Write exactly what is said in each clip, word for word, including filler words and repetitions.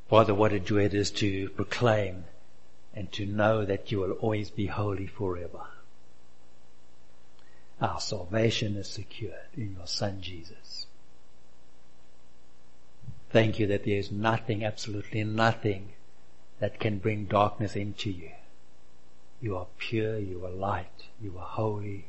Father, what a joy it is to proclaim and to know that you will always be holy forever. Our salvation is secured in your Son Jesus. Thank you that there is nothing, absolutely nothing, that can bring darkness into you. You are pure, you are light, you are holy.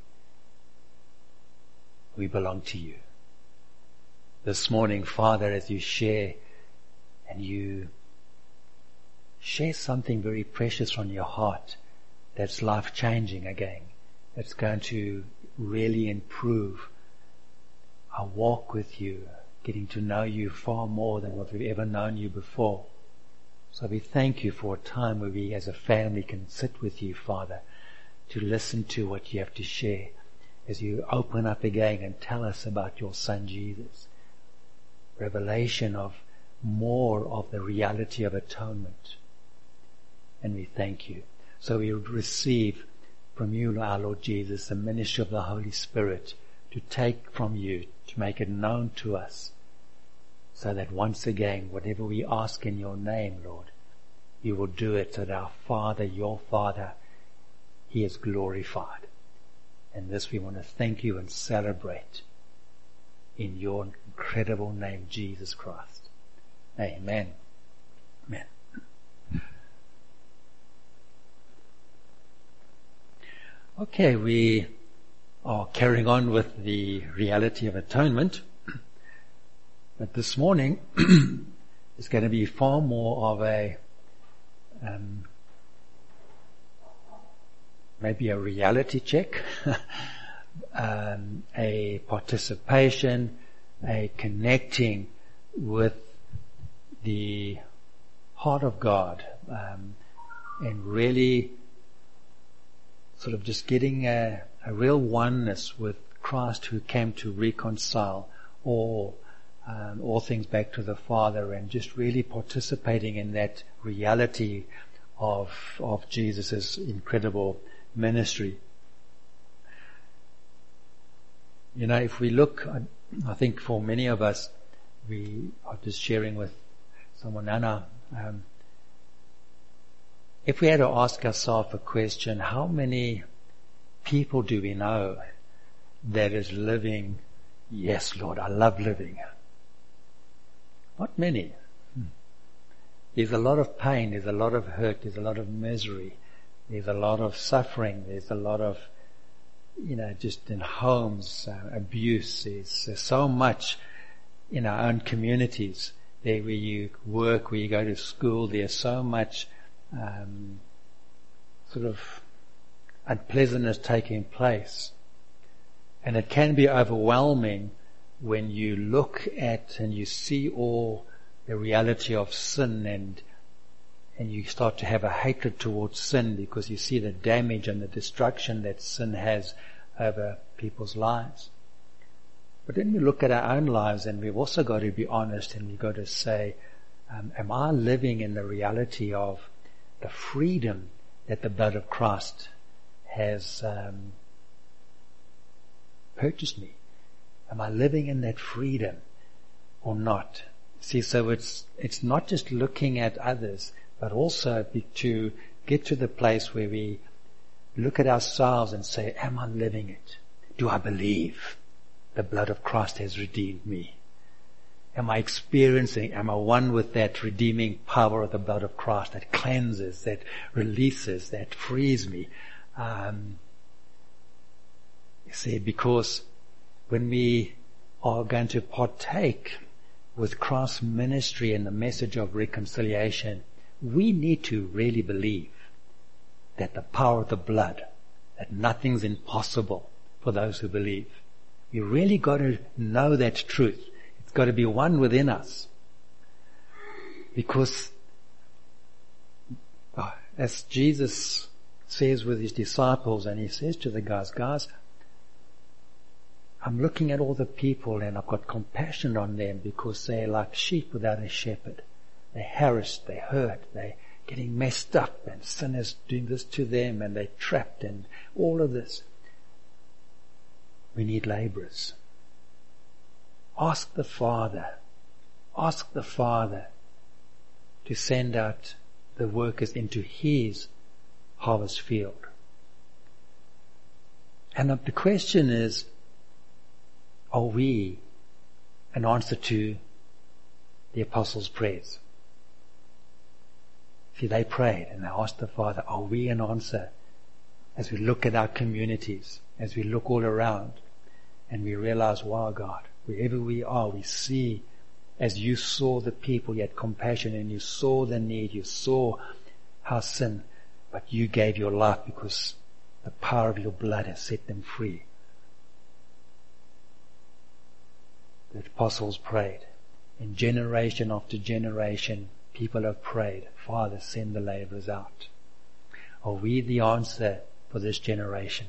We belong to you. This morning, Father, as you share and you share something very precious from your heart that's life-changing again, that's going to really improve our walk with you, getting to know you far more than what we've ever known you before. So we thank you for a time where we as a family can sit with you, Father, to listen to what you have to share as you open up again and tell us about your Son Jesus. Revelation of more of the reality of atonement. And we thank you. So we receive from you, our Lord Jesus, the ministry of the Holy Spirit to take from you, to make it known to us, so that once again, whatever we ask in your name, Lord, you will do it so that our Father, your Father, he is glorified. And this we want to thank you and celebrate in your incredible name, Jesus Christ. Amen. Amen. Okay, we are carrying on with the reality of atonement. But this morning is going to be far more of a, um, maybe a reality check, um, a participation, a connecting with the heart of God, um, and really sort of just getting a, a real oneness with Christ, who came to reconcile all Um, all things back to the Father, and just really participating in that reality of of Jesus' incredible ministry. You know, if we look, I, I think for many of us, we are just sharing with someone, Anna, um, if we had to ask ourselves a question, how many people do we know that is living, yes, Lord, I love living? Not many. There's a lot of pain, there's a lot of hurt, there's a lot of misery, there's a lot of suffering, there's a lot of, you know, just in homes, uh, abuse. There's, there's so much in our own communities, there where you work, where you go to school, there's so much um, sort of unpleasantness taking place. And it can be overwhelming when you look at and you see all the reality of sin, and and you start to have a hatred towards sin because you see the damage and the destruction that sin has over people's lives. But then we look at our own lives, and we've also got to be honest, and we've got to say, um, am I living in the reality of the freedom that the blood of Christ has um, purchased me? Am I living in that freedom or not? See, so it's it's not just looking at others, but also be, to get to the place where we look at ourselves and say, am I living it? Do I believe the blood of Christ has redeemed me? Am I experiencing, am I one with that redeeming power of the blood of Christ that cleanses, that releases, that frees me? Um, you see, because when we are going to partake with Christ's ministry and the message of reconciliation, we need to really believe that the power of the blood, that nothing's impossible for those who believe. You really got to know that truth. It's got to be one within us. Because as Jesus says with his disciples, and he says to the guys, guys, I'm looking at all the people and I've got compassion on them because they're like sheep without a shepherd. They're harassed, they're hurt, they're getting messed up, and sin is doing this to them, and they're trapped, and all of this. We need laborers. Ask the Father, ask the Father to send out the workers into His harvest field. And the question is, are we an answer to the apostles' prayers? See, they prayed and they asked the Father, are we an answer as we look at our communities, as we look all around and we realize, wow, God, wherever we are, we see, as you saw the people, you had compassion and you saw the need, you saw how sin, but you gave your life because the power of your blood has set them free. The apostles prayed. In generation after generation, people have prayed, Father, send the laborers out. Are we the answer for this generation,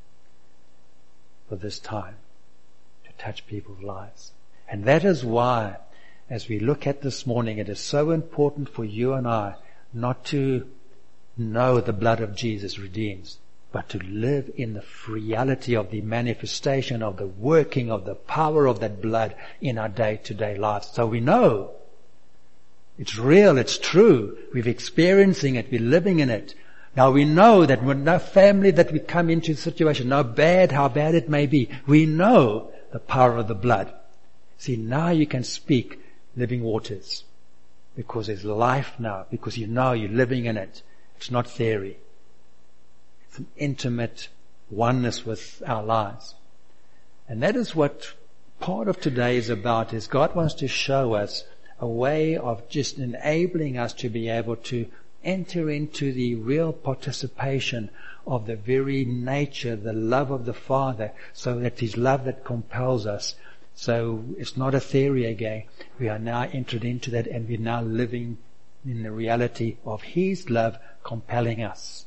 for this time, to touch people's lives? And that is why, as we look at this morning, it is so important for you and I not to know the blood of Jesus redeems, but to live in the reality of the manifestation of the working of the power of that blood in our day-to-day lives. So we know it's real, it's true. We're experiencing it, we're living in it. Now we know that when no family that we come into the situation, no bad, how bad it may be, we know the power of the blood. See, now you can speak living waters because there's life now, because you know you're living in it. It's not theory. It's an intimate oneness with our lives. And that is what part of today is about, is God wants to show us a way of just enabling us to be able to enter into the real participation of the very nature, the love of the Father, so that His love that compels us. So it's not a theory again. We are now entered into that, and we're now living in the reality of His love compelling us.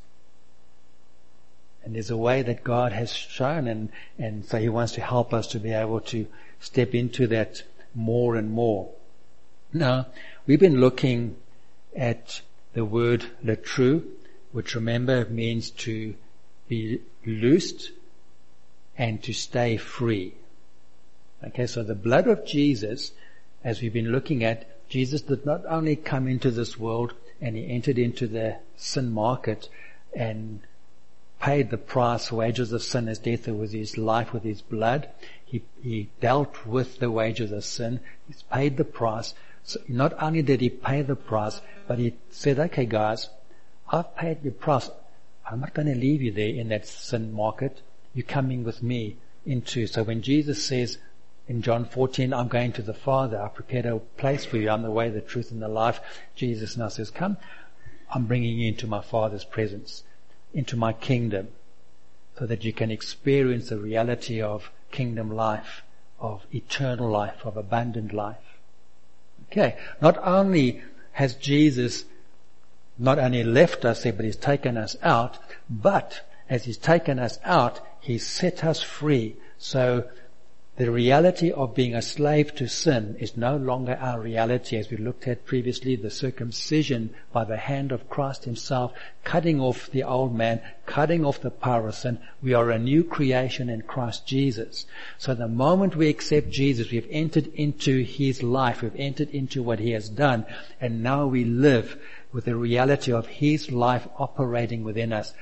And there's a way that God has shown, and, and so He wants to help us to be able to step into that more and more. Now, we've been looking at the word letru, which, remember, means to be loosed and to stay free. Okay, so the blood of Jesus, as we've been looking at, Jesus did not only come into this world and He entered into the sin market and paid the price, wages of sin is death, with His life, with His blood. He, he dealt with the wages of sin. He's paid the price. So not only did He pay the price, but He said, okay guys, I've paid your price. I'm not going to leave you there in that sin market. You're coming with me into. So when Jesus says in John fourteen, I'm going to the Father, I prepared a place for you, I'm the way, the truth and the life. Jesus now says, come, I'm bringing you into my Father's presence, into my kingdom, so that you can experience the reality of kingdom life, of eternal life, of abundant life. Okay, not only has Jesus not only left us there, but He's taken us out, but as He's taken us out, He's set us free. So the reality of being a slave to sin is no longer our reality, as we looked at previously, the circumcision by the hand of Christ Himself, cutting off the old man, cutting off the power of sin. We are a new creation in Christ Jesus. So the moment we accept Jesus, we've entered into His life, we've entered into what He has done, and now we live with the reality of His life operating within us.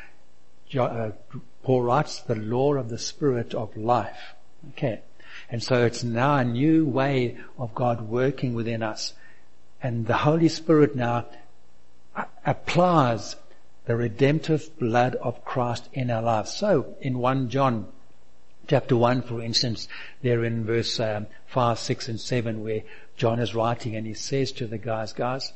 Paul writes, the law of the Spirit of life. Okay. And so it's now a new way of God working within us. And the Holy Spirit now applies the redemptive blood of Christ in our lives. So in First John chapter one, for instance, there in verse um, five, six and seven, where John is writing and he says to the guys, guys,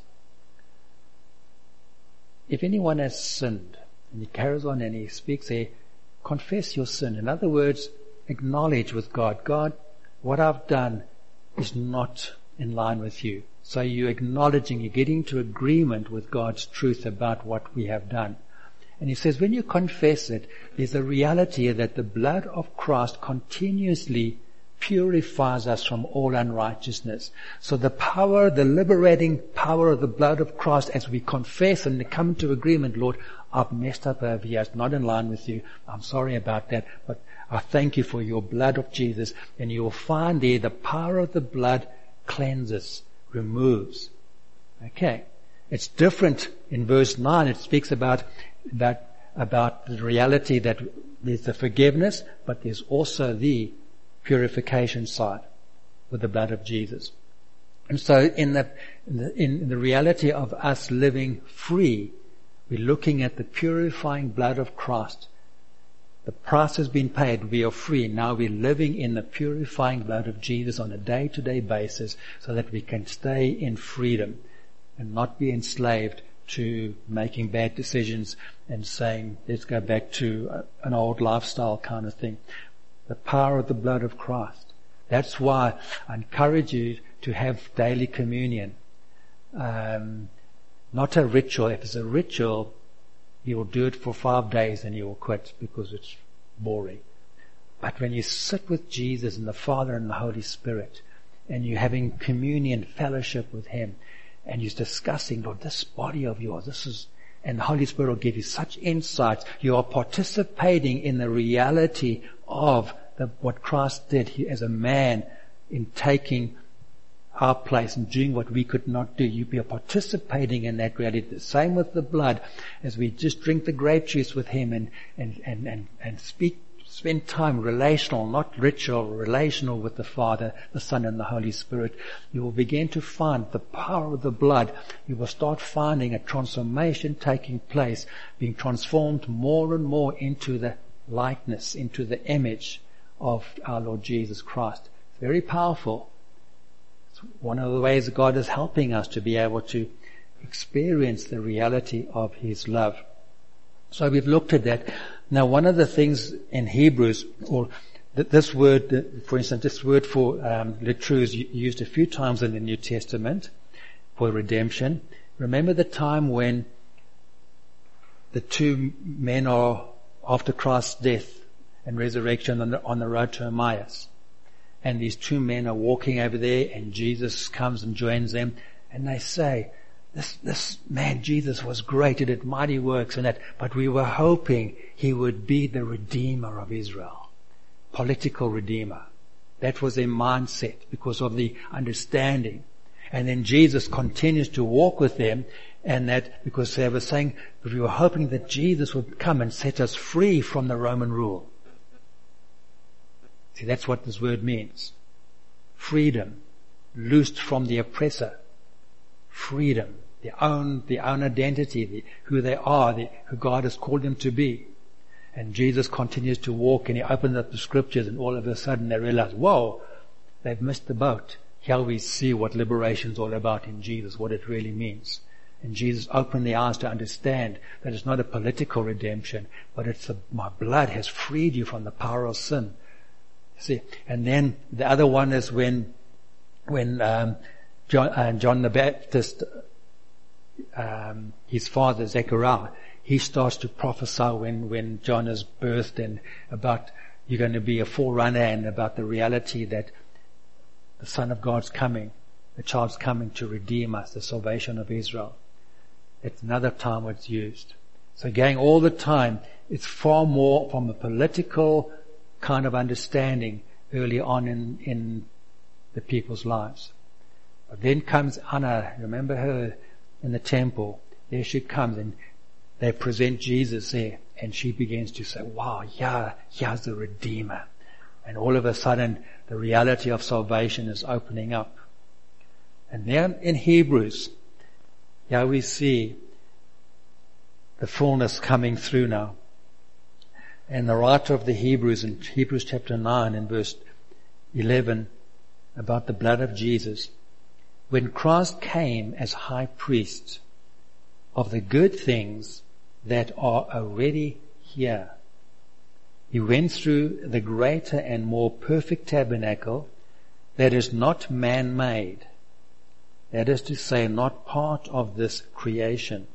if anyone has sinned, and he carries on and he speaks there, confess your sin. In other words, acknowledge with God, God, what I've done is not in line with you. So you're acknowledging, you're getting to agreement with God's truth about what we have done. And he says, when you confess it, there's a reality that the blood of Christ continuously purifies us from all unrighteousness. So the power, the liberating power of the blood of Christ, as we confess and come to agreement, Lord, I've messed up over here, it's not in line with you, I'm sorry about that, but I thank you for your blood of Jesus. And you will find there the power of the blood cleanses, removes. Okay. It's different in verse nine. It speaks about, about, about the reality that there's the forgiveness, but there's also the purification side with the blood of Jesus. And so in the, in the, in the reality of us living free, we're looking at the purifying blood of Christ. The price has been paid. We are free. Now we're living in the purifying blood of Jesus on a day-to-day basis so that we can stay in freedom and not be enslaved to making bad decisions and saying, let's go back to an old lifestyle kind of thing. The power of the blood of Christ. That's why I encourage you to have daily communion. Um, not a ritual. If it's a ritual, you will do it for five days and you will quit because it's boring. But when you sit with Jesus and the Father and the Holy Spirit and you're having communion, fellowship with Him, and you're discussing, Lord, this body of yours, this is, and the Holy Spirit will give you such insights. You are participating in the reality of the, what Christ did he, as a man in taking our place and doing what we could not do. You be participating in that reality. The same with the blood, as we just drink the grape juice with Him and, and, and, and, and speak, spend time relational, not ritual, relational with the Father, the Son, and the Holy Spirit. You will begin to find the power of the blood. You will start finding a transformation taking place, being transformed more and more into the likeness, into the image of our Lord Jesus Christ. It's very powerful. It's one of the ways God is helping us to be able to experience the reality of His love. So we've looked at that. Now, one of the things in Hebrews, or this word, for instance, this word for um, letru is used a few times in the New Testament for redemption. Remember the time when the two men are after Christ's death and resurrection on the, on the road to Emmaus. And these two men are walking over there and Jesus comes and joins them and they say, This, this man Jesus was great, he did mighty works and that, but we were hoping he would be the Redeemer of Israel. Political Redeemer. That was their mindset because of the understanding. And then Jesus continues to walk with them, and that because they were saying that we were hoping that Jesus would come and set us free from the Roman rule. See, that's what this word means. Freedom. Loosed from the oppressor. Freedom. Their own, their own identity, the, who they are, the, who God has called them to be. And Jesus continues to walk and He opens up the scriptures and all of a sudden they realize, whoa, they've missed the boat. Here we see what liberation is all about in Jesus, what it really means. And Jesus opened their eyes to understand that it's not a political redemption, but it's a, my blood has freed you from the power of sin. See, and then the other one is when, when, um, John, uh, John the Baptist, um, his father Zechariah, he starts to prophesy when, when John is birthed and about you're going to be a forerunner and about the reality that the Son of God's coming, the child's coming to redeem us, the salvation of Israel. It's another time where it's used. So again, all the time, it's far more from a political kind of understanding early on in, in the people's lives. But then comes Anna, remember her in the temple. There she comes and they present Jesus there and she begins to say, wow, yeah, here's the Redeemer. And all of a sudden the reality of salvation is opening up. And then in Hebrews, yeah, we see the fullness coming through now. And the writer of the Hebrews in Hebrews chapter nine and verse eleven about the blood of Jesus. When Christ came as high priest of the good things that are already here, He went through the greater and more perfect tabernacle that is not man-made. That is to say, not part of this creation.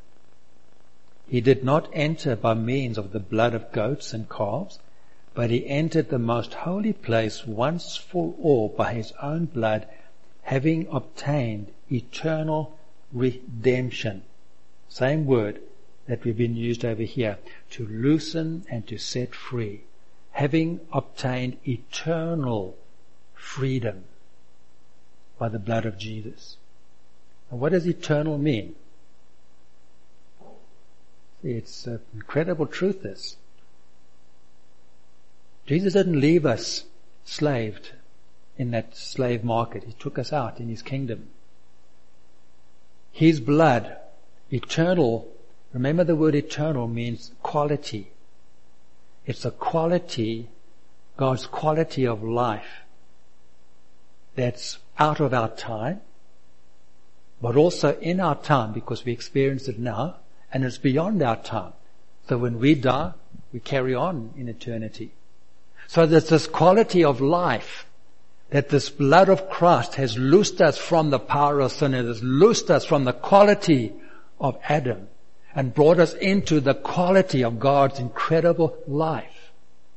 He did not enter by means of the blood of goats and calves, but He entered the most holy place once for all by His own blood, having obtained eternal redemption. Same word that we've been used over here, to loosen and to set free. Having obtained eternal freedom by the blood of Jesus. And what does eternal mean? It's an incredible truth, this. Jesus didn't leave us slaved in that slave market. He took us out in His kingdom. His blood, eternal, remember the word eternal means quality. It's a quality, God's quality of life that's out of our time, but also in our time because we experience it now, and it's beyond our time. So when we die, we carry on in eternity. So there's this quality of life that this blood of Christ has loosed us from the power of sin. It has loosed us from the quality of Adam and brought us into the quality of God's incredible life.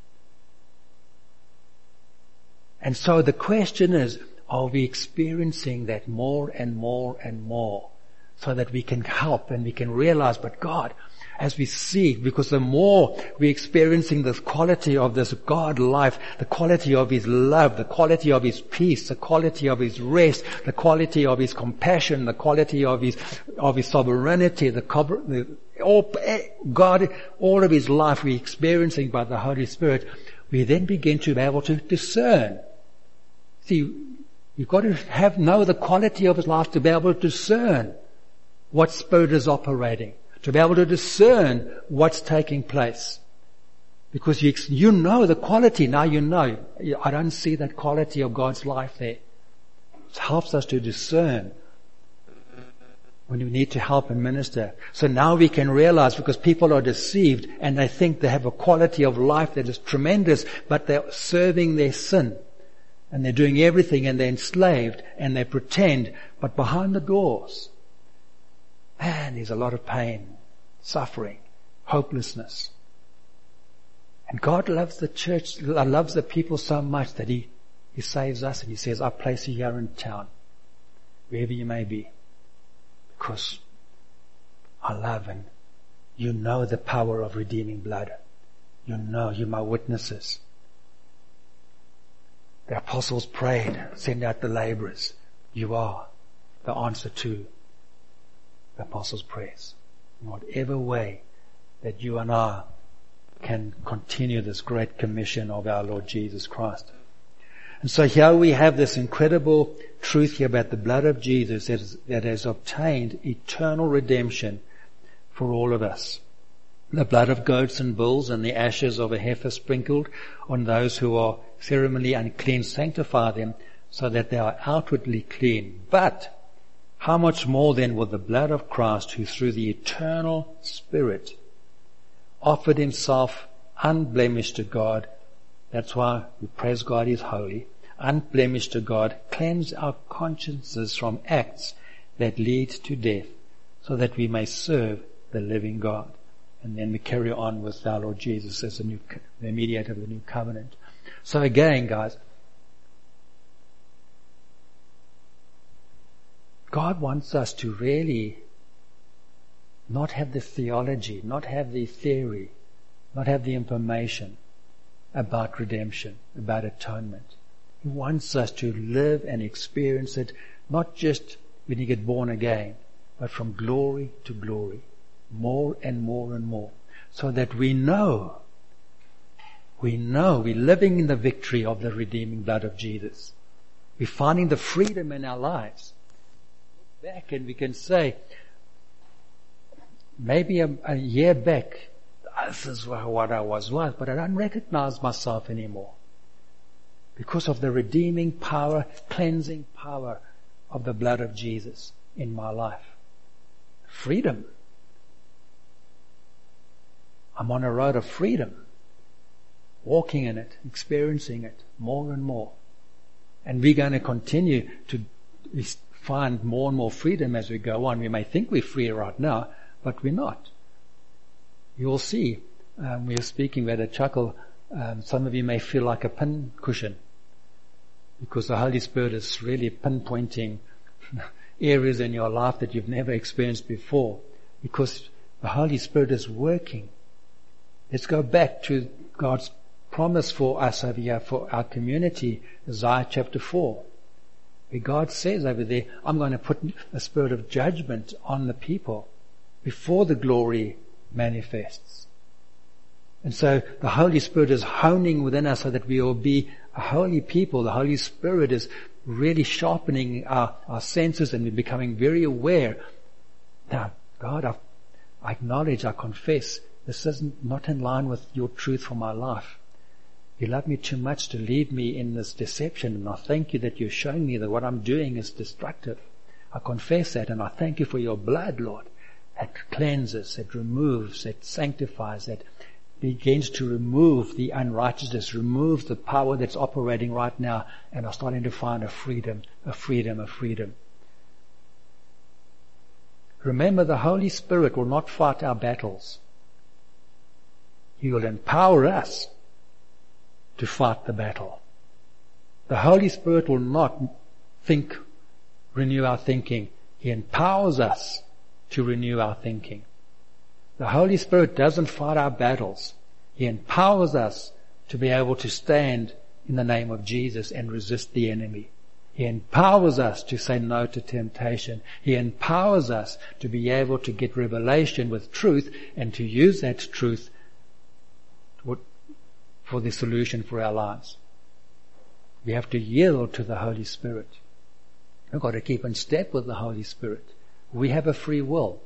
And so the question is, are we experiencing that more and more and more so that we can help and we can realize, but God, as we see, because the more we're experiencing this quality of this God life, the quality of His love, the quality of His peace, the quality of His rest, the quality of His compassion, the quality of His, of His sovereignty, the, the all, God, all of His life we're experiencing by the Holy Spirit, we then begin to be able to discern. See, you've got to have, know the quality of His life to be able to discern what Spirit is operating. To be able to discern what's taking place. Because you, you know the quality, now you know. I don't see that quality of God's life there. It helps us to discern when we need to help and minister. So now we can realize, because people are deceived and they think they have a quality of life that is tremendous, but they're serving their sin. And they're doing everything and they're enslaved and they pretend, but behind the doors, man, there's a lot of pain, suffering, hopelessness. And God loves the church, loves the people so much that He, He saves us and He says, I place you here in town, wherever you may be, because I love and you know the power of redeeming blood. You know, you're my witnesses. The apostles prayed, send out the laborers. You are the answer to the apostles' prayers. In whatever way that you and I can continue this great commission of our Lord Jesus Christ. And so here we have this incredible truth here about the blood of Jesus that, is, that has obtained eternal redemption for all of us. The blood of goats and bulls and the ashes of a heifer sprinkled on those who are ceremonially unclean sanctify them so that they are outwardly clean. But how much more then will the blood of Christ, who through the eternal Spirit offered Himself unblemished to God, that's why we praise God is holy, unblemished to God, cleanse our consciences from acts that lead to death, so that we may serve the living God. And then we carry on with our Lord Jesus as the new, the mediator of the new covenant. So again, guys, God wants us to really not have the theology, not have the theory, not have the information about redemption, about atonement. He wants us to live and experience it, not just when you get born again, but from glory to glory, more and more and more, so that we know, we know we're living in the victory of the redeeming blood of Jesus. We're finding the freedom in our lives. Back and we can say, maybe a, a year back, this is what I was once, but I don't recognize myself anymore because of the redeeming power, cleansing power of the blood of Jesus in my life. Freedom. I'm on a road of freedom, walking in it, experiencing it more and more. And we're going to continue to find more and more freedom as we go on. We may think we're free right now, but we're not. You'll see, um, we were speaking, we had a chuckle, um, some of you may feel like a pin cushion because the Holy Spirit is really pinpointing areas in your life that you've never experienced before, because the Holy Spirit is working. Let's go back to God's promise for us over here, for our community, Isaiah chapter four. Where God says over there, I'm going to put a spirit of judgment on the people before the glory manifests. And so the Holy Spirit is honing within us so that we will be a holy people. The Holy Spirit is really sharpening our, our senses, and we're becoming very aware. Now, God, I, I acknowledge, I confess, this is not in line with your truth for my life. You love me too much to leave me in this deception, and I thank you that you're showing me that what I'm doing is destructive. I confess that, and I thank you for your blood, Lord. It cleanses, it removes, it sanctifies, it begins to remove the unrighteousness, removes the power that's operating right now, and I'm starting to find a freedom, a freedom, a freedom. Remember, the Holy Spirit will not fight our battles. He will empower us to fight the battle. The Holy Spirit will not think, renew our thinking. He empowers us to renew our thinking. The Holy Spirit doesn't fight our battles. He empowers us to be able to stand in the name of Jesus and resist the enemy. He empowers us to say no to temptation. He empowers us to be able to get revelation with truth and to use that truth for the solution for our lives. We have to yield to the Holy Spirit. We've got to keep in step with the Holy Spirit. We have a free will.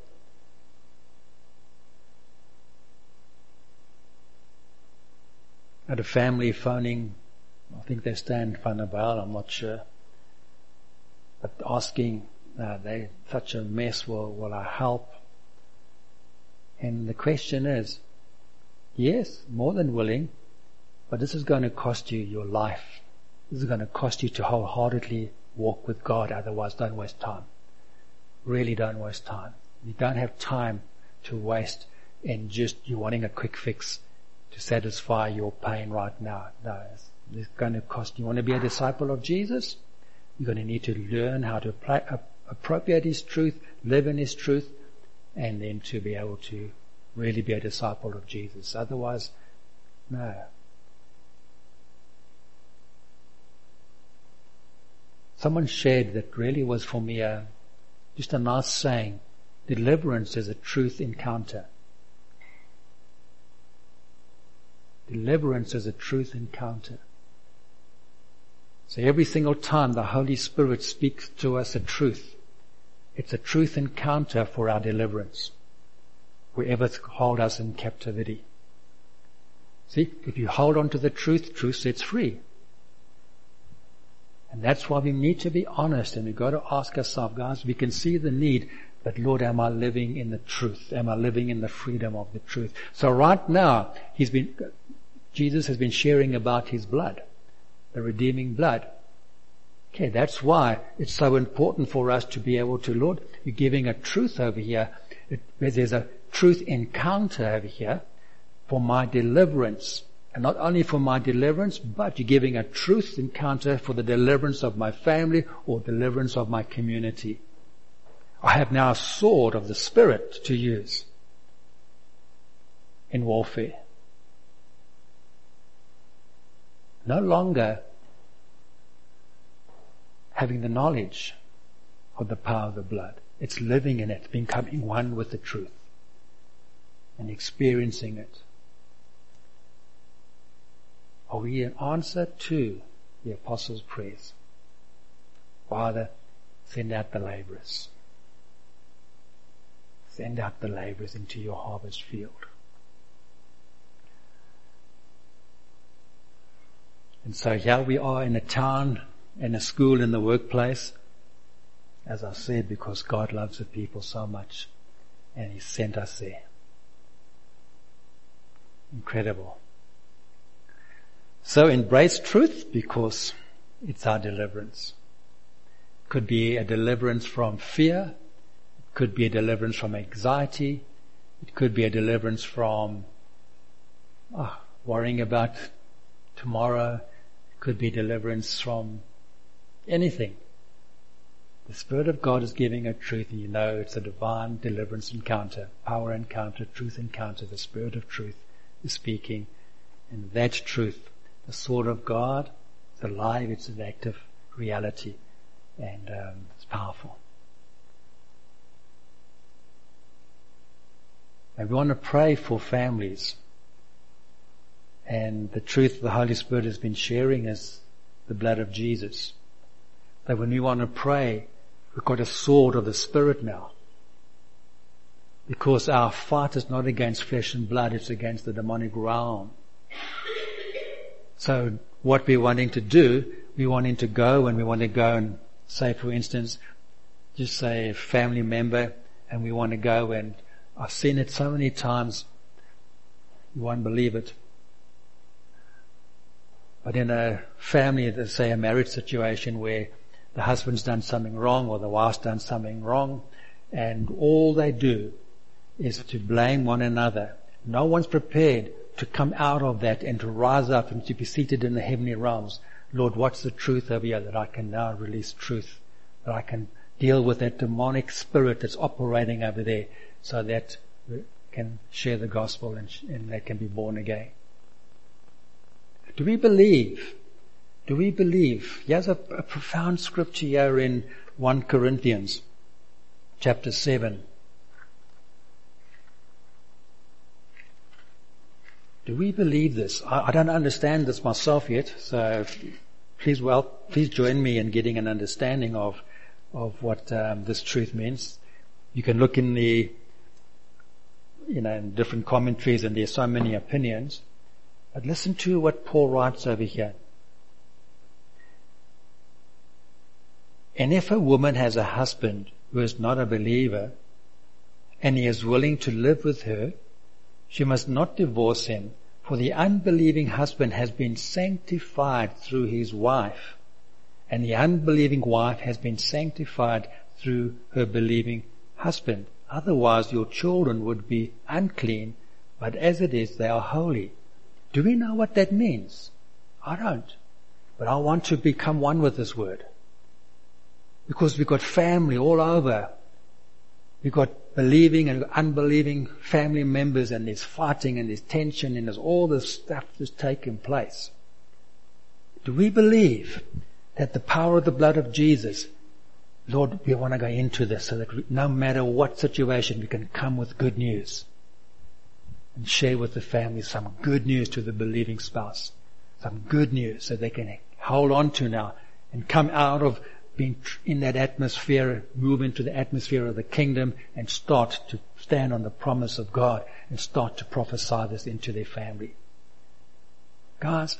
I had a family phoning, I think they stand Vanabal, I'm not sure, but asking, uh, they're such a mess, will, will I help? And the question is, yes, more than willing, but this is going to cost you your life. This is going to cost you to wholeheartedly walk with God, otherwise don't waste time. Really don't waste time. You don't have time to waste in just you wanting a quick fix to satisfy your pain right now. No, it's, it's going to cost. You want to be a disciple of Jesus? You're going to need to learn how to apply, uh, appropriate His truth, live in His truth, and then to be able to really be a disciple of Jesus. Otherwise, no. Someone shared that really was for me a, just a nice saying. Deliverance is a truth encounter. Deliverance is a truth encounter. So every single time the Holy Spirit speaks to us a truth, it's a truth encounter for our deliverance, wherever it's hold us in captivity. See, if you hold on to the truth, truth sets free. And that's why we need to be honest, and we've got to ask ourselves, guys, we can see the need, but Lord, am I living in the truth? Am I living in the freedom of the truth? So right now, He's been, Jesus has been sharing about His blood, the redeeming blood. Okay, that's why it's so important for us to be able to, Lord, you're giving a truth over here. It, there's a truth encounter over here for my deliverance. And not only for my deliverance, but you're giving a truth encounter for the deliverance of my family or deliverance of my community. I have now a sword of the Spirit to use in warfare. No longer having the knowledge of the power of the blood. It's living in it, becoming one with the truth and experiencing it. Are we an answer to the Apostles' prayers? Father, send out the laborers. Send out the laborers into your harvest field. And so here we are in a town, in a school, in the workplace. As I said, because God loves the people so much, and He sent us there. Incredible. So embrace truth because it's our deliverance. It could be a deliverance from fear. It could be a deliverance from anxiety. It could be a deliverance from oh, worrying about tomorrow. It could be deliverance from anything. The Spirit of God is giving a truth, and you know it's a divine deliverance encounter, power encounter, truth encounter. The Spirit of truth is speaking, and that truth, the sword of God, it's alive, it's an active reality, and um, it's powerful. And we want to pray for families. And the truth the Holy Spirit has been sharing is the blood of Jesus. That when we want to pray, we've got a sword of the Spirit now. Because our fight is not against flesh and blood, it's against the demonic realm. So what we're wanting to do, we're wanting to go and we want to go and say, for instance, just say a family member, and we want to go, and I've seen it so many times, you won't believe it. But in a family, let's say a marriage situation where the husband's done something wrong or the wife's done something wrong, and all they do is to blame one another. No one's prepared to come out of that and to rise up and to be seated in the heavenly realms. Lord, what's the truth over here that I can now release truth, that I can deal with that demonic spirit that's operating over there, so that we can share the gospel and, and they can be born again. Do we believe? Do we believe? Here's a, a profound scripture here in First Corinthians chapter seven. Do we believe this? I, I don't understand this myself yet, so please, well, please join me in getting an understanding of of what um, this truth means. You can look in the, you know, in different commentaries, and there's so many opinions. But listen to what Paul writes over here. And if a woman has a husband who is not a believer, and he is willing to live with her, she must not divorce him, for the unbelieving husband has been sanctified through his wife, and the unbelieving wife has been sanctified through her believing husband. Otherwise your children would be unclean, but as it is, they are holy. Do we know what that means? I don't. But I want to become one with this word. Because we've got family all over. We've got believing and unbelieving family members, and there's fighting and there's tension and there's all this stuff that's taking place. Do we believe that the power of the blood of Jesus, Lord, we want to go into this so that we, no matter what situation, we can come with good news and share with the family some good news to the believing spouse, some good news so they can hold on to now and come out of being in that atmosphere, move into the atmosphere of the kingdom and start to stand on the promise of God and start to prophesy this into their family. Guys,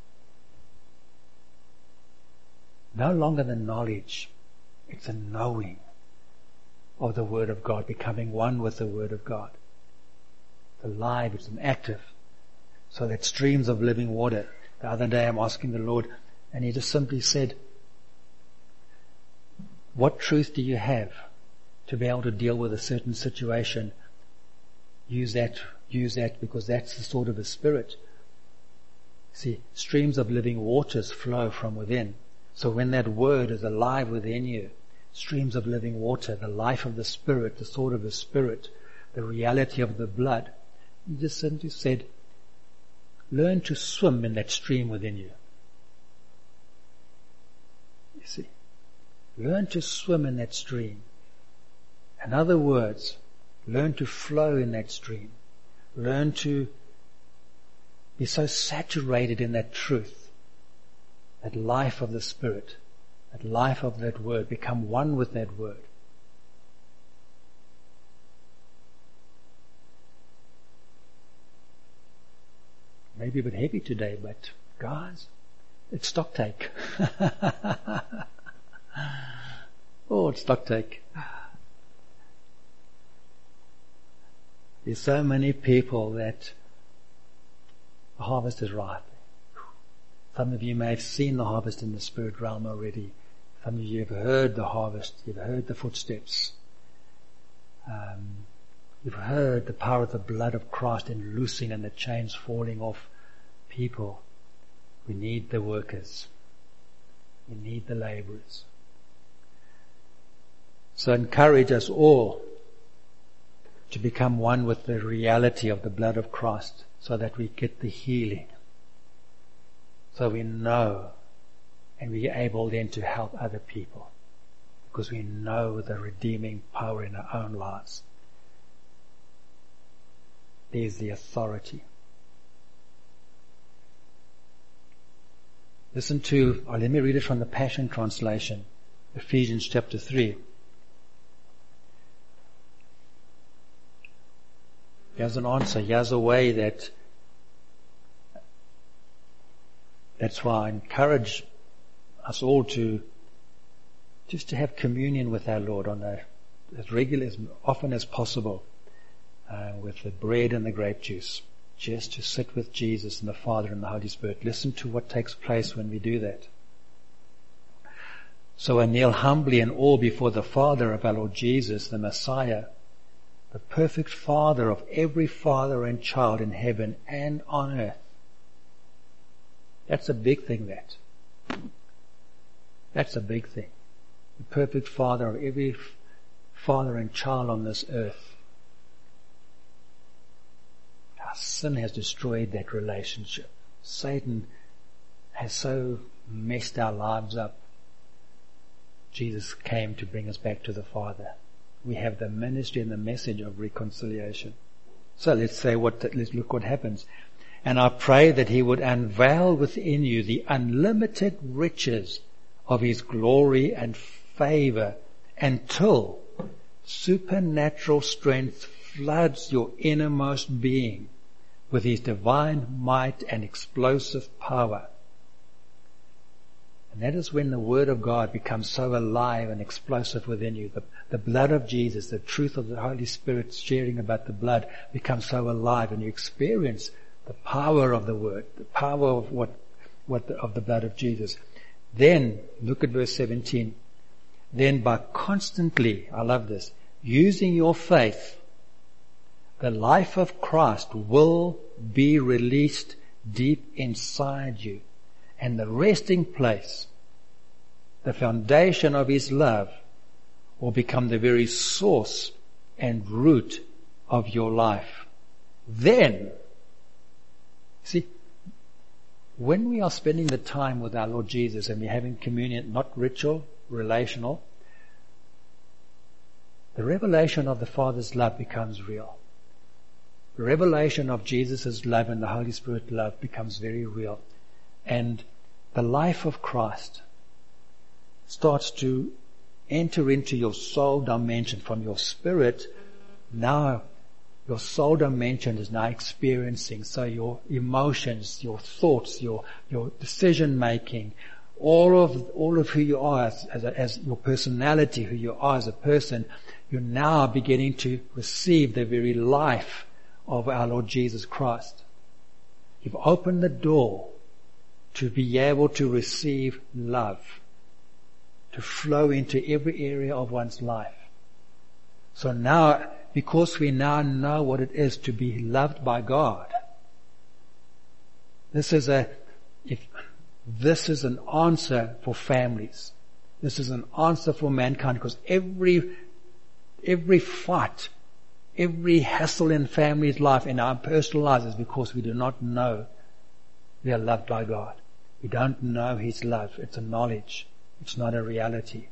no longer the knowledge, it's a knowing of the Word of God, becoming one with the Word of God. It's alive, it's active, so that streams of living water. The other day I'm asking the Lord, and He just simply said, what truth do you have to be able to deal with a certain situation? Use that, use that, because that's the sort of a spirit. See, streams of living waters flow from within. So when that word is alive within you, streams of living water, the life of the Spirit, the sword of the Spirit, the reality of the blood, He just simply said, learn to swim in that stream within you. You see, learn to swim in that stream. In other words, learn to flow in that stream. Learn to be so saturated in that truth, that life of the Spirit, that life of that Word, become one with that Word. Maybe a bit heavy today, but guys, it's stock take. Oh, it's stock take. There's so many people that the harvest is ripe. Some of you may have seen the harvest in the spirit realm already. Some of you have heard the harvest. You've heard the footsteps. Um, you've heard the power of the blood of Christ in loosing and the chains falling off people. We need the workers. We need the laborers. So encourage us all to become one with the reality of the blood of Christ so that we get the healing. So we know and we are able then to help other people because we know the redeeming power in our own lives. there's the authority. Listen to, oh, let me read it from the Passion Translation, Ephesians chapter three. Here's an answer. Here's a way that, that's why I encourage us all to, just to have communion with our Lord on a, as regular, as often as possible, uh, with the bread and the grape juice. Just to sit with Jesus and the Father and the Holy Spirit. Listen to what takes place when we do that. So I kneel humbly in awe before the Father of our Lord Jesus, the Messiah, the perfect Father of every father and child in heaven and on earth. That's a big thing, that. That's a big thing. The perfect Father of every father and child on this earth. Sin has destroyed that relationship. Satan has so messed our lives up. Jesus came to bring us back to the Father. We have the ministry and the message of reconciliation. So let's say what, let's look what happens. And I pray that He would unveil within you the unlimited riches of His glory and favor until supernatural strength floods your innermost being with His divine might and explosive power. And that is when the Word of God becomes so alive and explosive within you. The, the blood of Jesus, the truth of the Holy Spirit sharing about the blood becomes so alive, and you experience the power of the Word, the power of what, what the, of the blood of Jesus. Then, look at verse seventeen. Then by constantly, I love this, using your faith, the life of Christ will be released deep inside you. And the resting place, the foundation of His love, will become the very source and root of your life. Then, see, when we are spending the time with our Lord Jesus and we're having communion, not ritual, relational, the revelation of the Father's love becomes real. The revelation of Jesus' love and the Holy Spirit love becomes very real. And the life of Christ starts to enter into your soul dimension from your spirit. Now your soul dimension is now experiencing. So your emotions, your thoughts, your, your decision making, all of, all of who you are as, as, a, as your personality, who you are as a person, you're now beginning to receive the very life of our Lord Jesus Christ. You've opened the door to be able to receive love, to flow into every area of one's life. So now, because we now know what it is to be loved by God, this is a, if, this is an answer for families. This is an answer for mankind, because every, every fight, every hassle in family's life, in our personal lives, is because we do not know we are loved by God. We don't know His love. It's a knowledge. It's not a reality.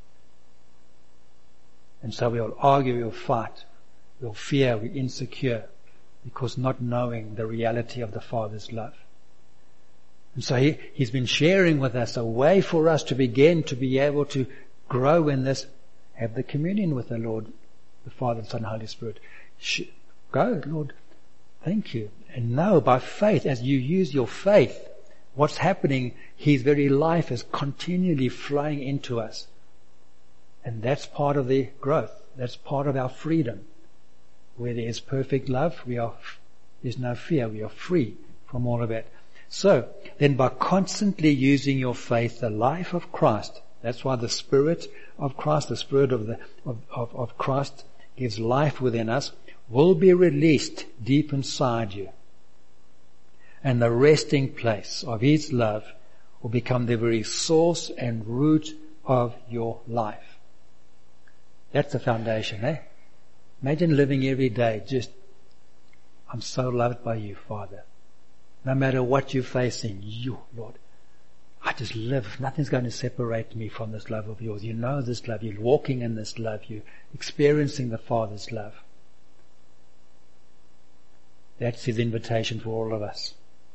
And so we'll argue, we'll fight, we'll fear, we're insecure, because not knowing the reality of the Father's love. And so he, He's been sharing with us a way for us to begin to be able to grow in this, have the communion with the Lord, the Father, Son, and Holy Spirit. Go, Lord, thank you. And know by faith, as you use your faith, what's happening, His very life is continually flowing into us. And that's part of the growth. That's part of our freedom. Where there is perfect love, we are, there's no fear. We are free from all of that. So, then by constantly using your faith, the life of Christ, that's why the Spirit of Christ, the Spirit of the, of, of, of Christ gives life within us, will be released deep inside you. And the resting place of His love will become the very source and root of your life. That's the foundation, eh? Imagine living every day just, I'm so loved by you, Father. No matter what you're facing, you, Lord, I just live. Nothing's going to separate me from this love of yours. You know this love. You're walking in this love. You're experiencing the Father's love. That's his invitation for all of us.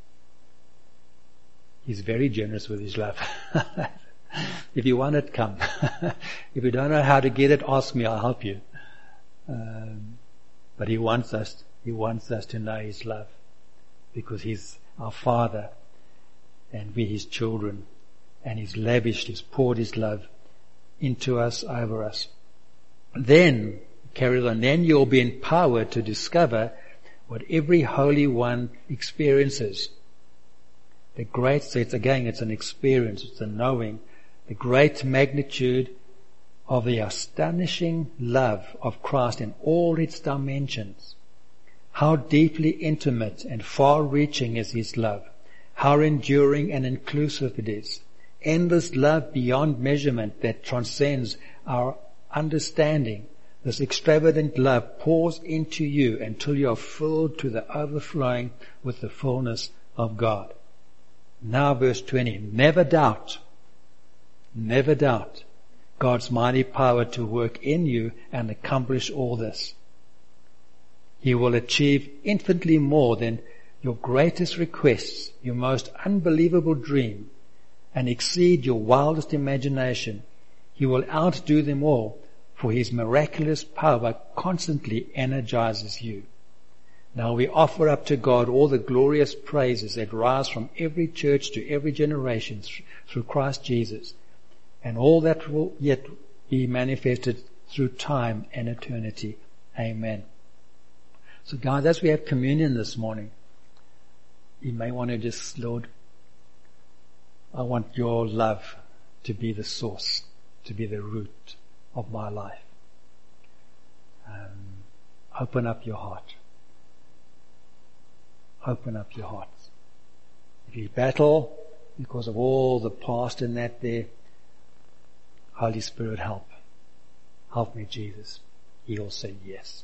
He's very generous with his love. If you want it, come. If you don't know how to get it, ask me, I'll help you. Um, but he wants us, he wants us to know his love, because he's our Father and we're his children, and he's lavished, he's poured his love into us, over us. Then, carries on, then you'll be empowered to discover what every Holy One experiences. The great, so it's again, it's an experience, it's a knowing, the great magnitude of the astonishing love of Christ in all its dimensions. How deeply intimate and far-reaching is his love. How enduring and inclusive it is. Endless love beyond measurement that transcends our understanding. This extravagant love pours into you until you are filled to the overflowing with the fullness of God. Now verse twenty, never doubt, never doubt God's mighty power to work in you and accomplish all this. He will achieve infinitely more than your greatest requests, your most unbelievable dream, and exceed your wildest imagination. He will outdo them all, for his miraculous power constantly energizes you. Now we offer up to God all the glorious praises that rise from every church to every generation through Christ Jesus, and all that will yet be manifested through time and eternity. Amen. So guys, as we have communion this morning, you may want to just, Lord, I want your love to be the source, to be the root of my life. Um, open up your heart. Open up your hearts. If you battle because of all the past and that there, Holy Spirit, help. Help me, Jesus. He will say yes.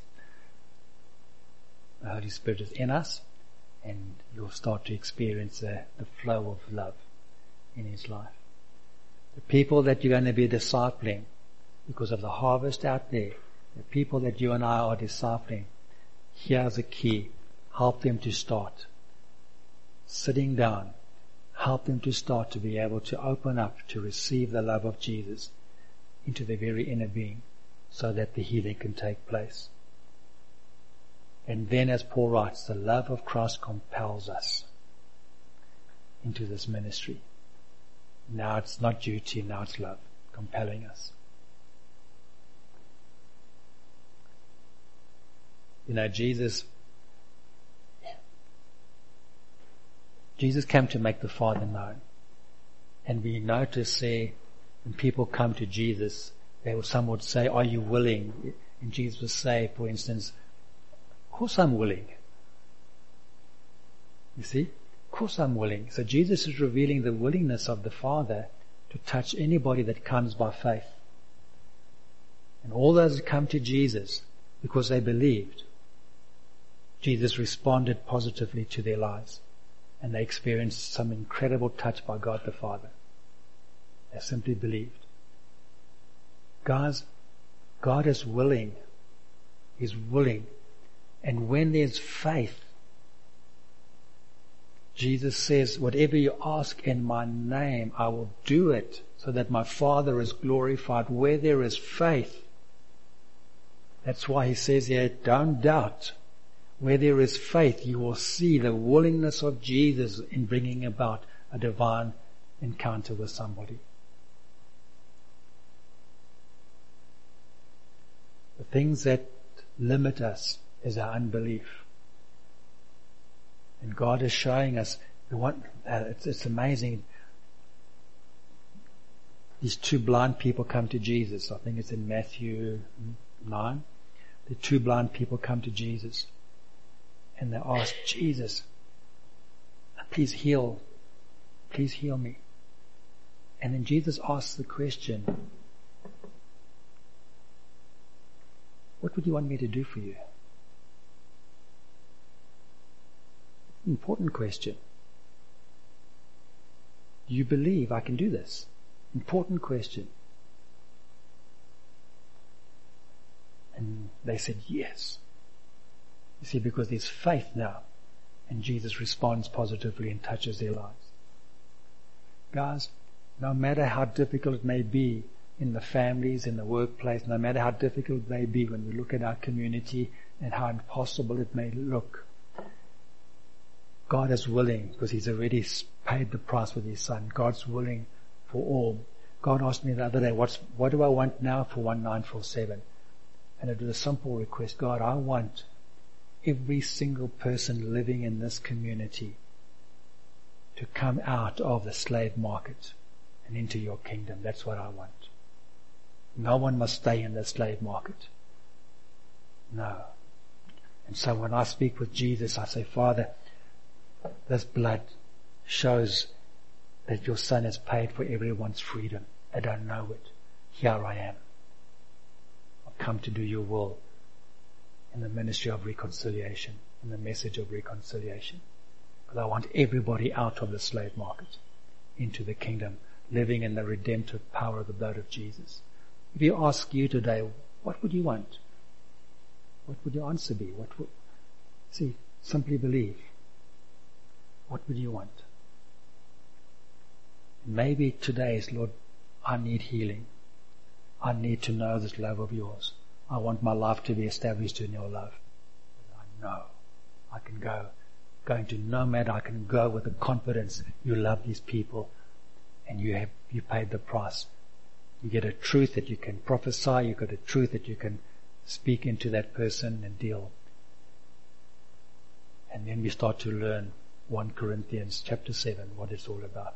The Holy Spirit is in us, and you'll start to experience the, the flow of love in his life. The people that you're going to be discipling, because of the harvest out there, the people that you and I are discipling, here's the key. Help them to start sitting down. Help them to start to be able to open up to receive the love of Jesus into their very inner being, so that the healing can take place. And then, as Paul writes, the love of Christ compels us into this ministry. Now it's not duty, now it's love compelling us. You know, Jesus Jesus came to make the Father known. And we notice there, when people come to Jesus, they would, some would say, are you willing? And Jesus would say, for instance, of course I'm willing. You see? Of course I'm willing. So Jesus is revealing the willingness of the Father to touch anybody that comes by faith. And all those that come to Jesus because they believed, Jesus responded positively to their lives. And they experienced some incredible touch by God the Father. They simply believed. Guys, God is willing. He's willing. And when there's faith, Jesus says, whatever you ask in my name, I will do it so that my Father is glorified. Where there is faith, that's why he says here, don't doubt. Where there is faith, you will see the willingness of Jesus in bringing about a divine encounter with somebody. The things that limit us is our unbelief. And God is showing us the one, uh, it's, it's amazing. These two blind people come to Jesus. I think it's in Matthew nine. The two blind people come to Jesus. And they ask, Jesus, please heal. Please heal me. And then Jesus asks the question, what would you want me to do for you? Important question. Do you believe I can do this? Important question. And they said, yes. You see, because there's faith now. And Jesus responds positively and touches their lives. Guys, no matter how difficult it may be in the families, in the workplace, no matter how difficult it may be when we look at our community and how impossible it may look, God is willing, because He's already paid the price with His Son. God's willing for all. God asked me the other day, what's, what do I want now for one nine four seven? And it was a simple request. God, I want every single person living in this community to come out of the slave market and into your kingdom. That's what I want. No one must stay in the slave market. No. And so when I speak with Jesus, I say, Father, this blood shows that your Son has paid for everyone's freedom. I don't know it. Here I am. I've come to do your will in the ministry of reconciliation, in the message of reconciliation. But I want everybody out of the slave market into the kingdom, living in the redemptive power of the blood of Jesus. If you ask you today, what would you want? What would your answer be? What would, see, simply believe. What would you want? Maybe today is, Lord, I need healing. I need to know this love of yours. I want my life to be established in your love. I know I can go. Going to no matter, I can go with the confidence you love these people and you have you paid the price. You get a truth that you can prophesy, you get a truth that you can speak into that person and deal. And then we start to learn First Corinthians chapter seven, what it's all about.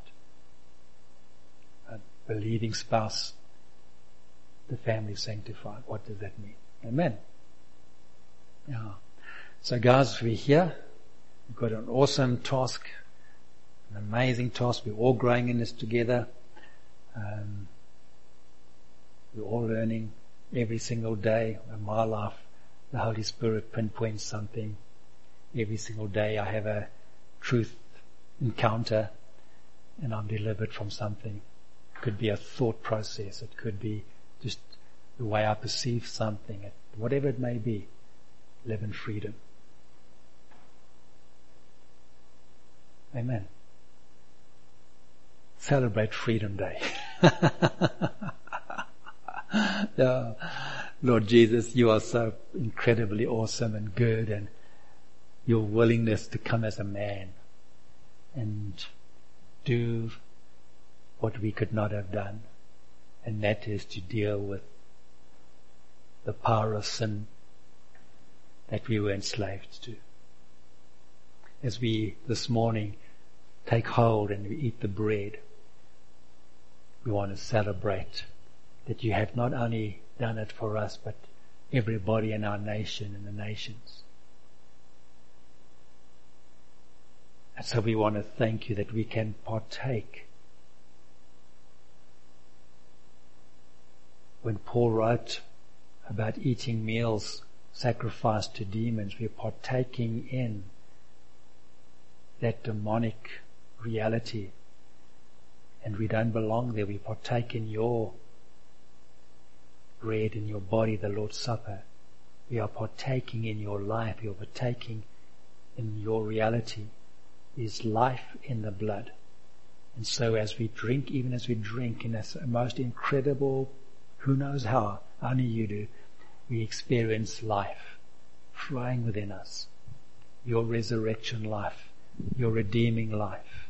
A believing spouse, the family sanctified. What does that mean? Amen. Yeah. So guys, we're here. We've got an awesome task, an amazing task. We're all growing in this together. Um, we're all learning every single day. In my life, the Holy Spirit pinpoints something. Every single day I have a truth encounter and I'm delivered from something. It could be a thought process. It could be just the way I perceive something. It, whatever it may be, live in freedom. Amen. Celebrate Freedom Day. Yeah. Lord Jesus, you are so incredibly awesome and good, and your willingness to come as a man and do what we could not have done, and that is to deal with the power of sin that we were enslaved to. As we this morning take hold and we eat the bread, we want to celebrate that you have not only done it for us, but everybody in our nation and the nations. And so we want to thank you that we can partake. When Paul wrote about eating meals sacrificed to demons, we're partaking in that demonic reality. And we don't belong there. We partake in your bread, in your body, the Lord's Supper. We are partaking in your life. We are partaking in your reality. Is life in the blood. And so as we drink, even as we drink in a most incredible, who knows how, only you do, we experience life flowing within us. Your resurrection life, your redeeming life.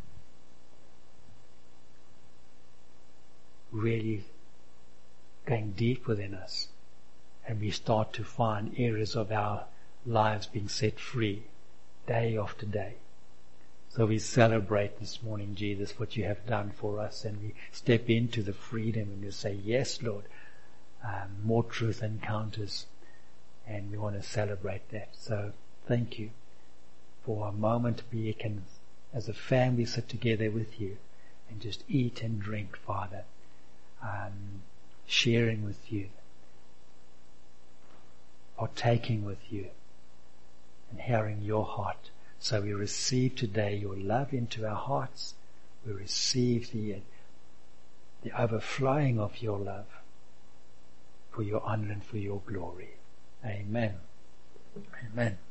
Really going deep within us. And we start to find areas of our lives being set free day after day. So we celebrate this morning, Jesus, what you have done for us, and we step into the freedom and we say, yes, Lord, um, more truth encounters, and we want to celebrate that. So thank you for a moment we can, as a family, sit together with you and just eat and drink, Father, um, sharing with you, partaking with you, and hearing your heart. So we receive today your love into our hearts. We receive the, the overflowing of your love for your honor and for your glory. Amen. Amen.